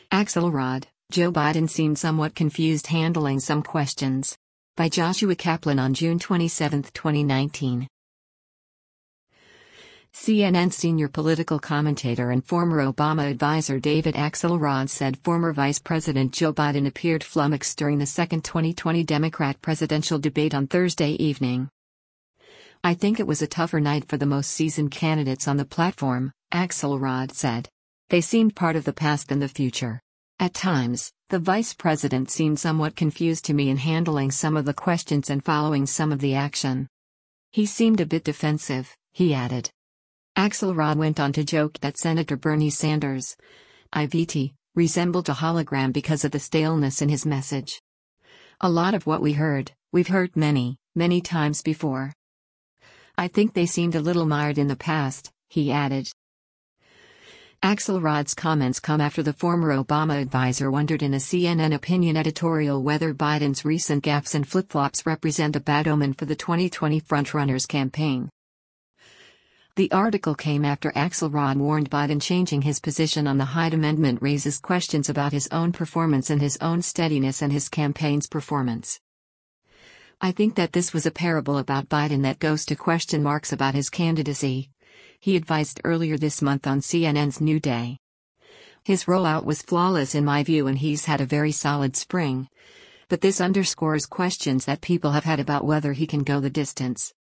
Axelrod, Joe Biden seemed somewhat confused handling some questions. By Joshua Kaplan on June 27, 2019. CNN senior political commentator and former Obama advisor David Axelrod said former Vice President Joe Biden appeared flummoxed during the second 2020 Democrat presidential debate on Thursday evening. "I think it was a tougher night for the most seasoned candidates on the platform," Axelrod said. "They seemed part of the past than the future. At times, the vice president seemed somewhat confused to me in handling some of the questions and following some of the action. He seemed a bit defensive," he added. Axelrod went on to joke that Senator Bernie Sanders, IVT, resembled a hologram because of the staleness in his message. "A lot of what we've heard many, many times before. I think they seemed a little mired in the past," he added. Axelrod's comments come after the former Obama advisor wondered in a CNN opinion editorial whether Biden's recent gaffes and flip-flops represent a bad omen for the 2020 frontrunner's campaign. The article came after Axelrod warned Biden changing his position on the Hyde Amendment raises questions about his own performance and his own steadiness and his campaign's performance. "I think that this was a parable about Biden that goes to question marks about his candidacy," he advised earlier this month on CNN's New Day. "His rollout was flawless in my view and he's had a very solid spring. But this underscores questions that people have had about whether he can go the distance."